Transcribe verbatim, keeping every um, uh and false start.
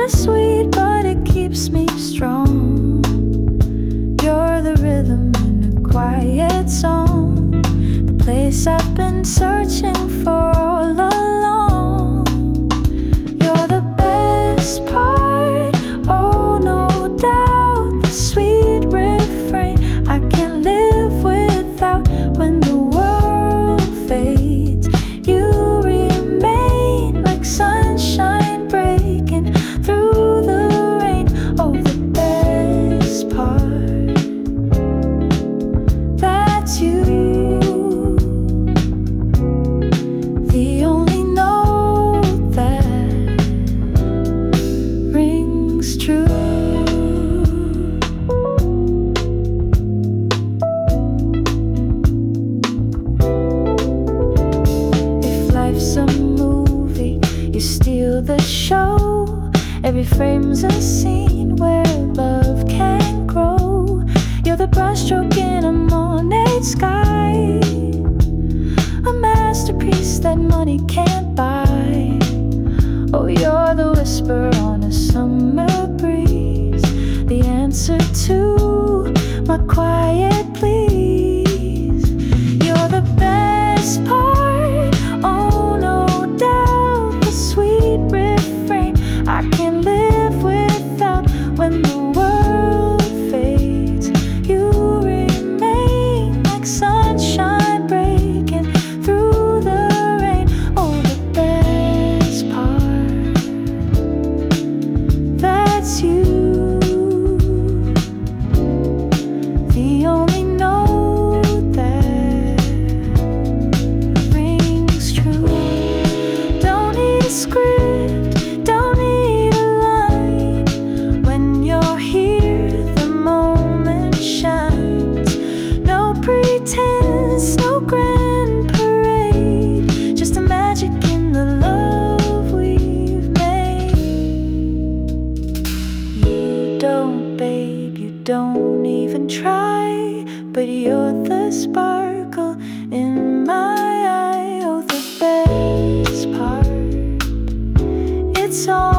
bittersweet, but it keeps me strong. You're the rhythm in a quiet song, the place I've been searching for all along. You're the best part, oh no doubt, the sweet refrain I can't live without. When the world fades, you remain like sunshine breaking through the rain. Oh, the best part, that's you. The only note that rings true. If life's a movie, you steal the show. Every frame's a scene where love can grow. You're the brushstroke in a Monet sky, a masterpiece that money can't buy. Oh, you're the whisper on a summer breeze, the answer to my quiet pleas. You're the best part, oh no doubt, the sweet refrain I can't live without. When the world fades, you remain like sunshine breaking through the rain. Oh, the best part, that's you. The only note that rings true. Don't need a script, don't need a line. When you're here, the moment shines. No pretense, no grand parade, just a magic in the love we've made. You don't, babe, you don't even try, but you're the sparkle in my eye. Oh, the best part, it's all